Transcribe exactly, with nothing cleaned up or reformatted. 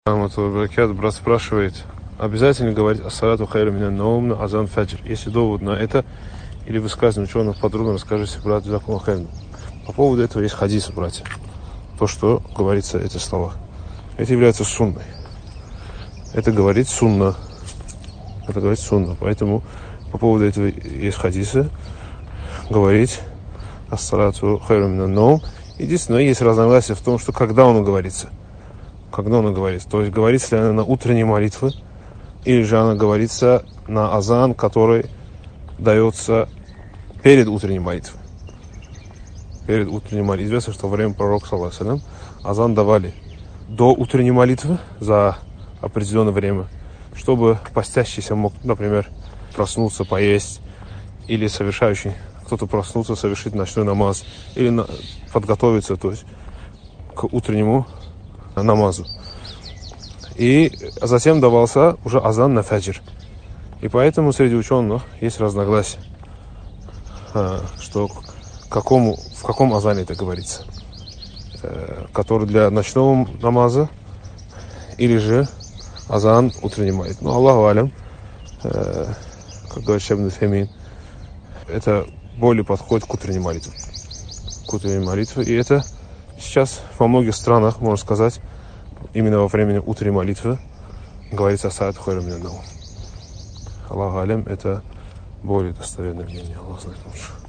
Брат спрашивает, обязательно говорить ассалату хайру минан наум на азан фаджр? Если довод на это или высказывание ученых подробно расскажите, брат, закон хайру. По поводу этого есть хадис, братья. То, что говорится эти слова. Это является сунной. Это говорит сунна. Это говорит сунна. Поэтому по поводу этого есть хадисы. Говорить ассалату хайру минан наум. Единственное, есть разногласие в том, что когда он говорится. Когда она говорится. То есть говорится ли она на утренней молитве, или же она говорится на азан, который дается перед утренней молитвой. Перед утренней молитвой. Известно, что во время пророка, саллаллаху алейхи ва саллям, азан давали до утренней молитвы за определенное время, чтобы постящийся мог, например, проснуться, поесть, или совершающий, кто-то проснуться, совершить ночной намаз, или на, подготовиться, то есть, к утреннему намазу. И затем давался уже азан на фаджр. И поэтому среди ученых есть разногласия, что какому, в каком азане это говорится. Который для ночного намаза или же азан утренней молитвы. Ну, Аллаху алям, как говорит Шейх ибн Утаймин, это более подходит к утренней молитве. К утренней молитве. И это сейчас во многих странах, можно сказать, именно во время утренней молитвы говорится ассалату хайру минан наум. Аллаху алям, это более достоверное мнение. Аллах знает лучше.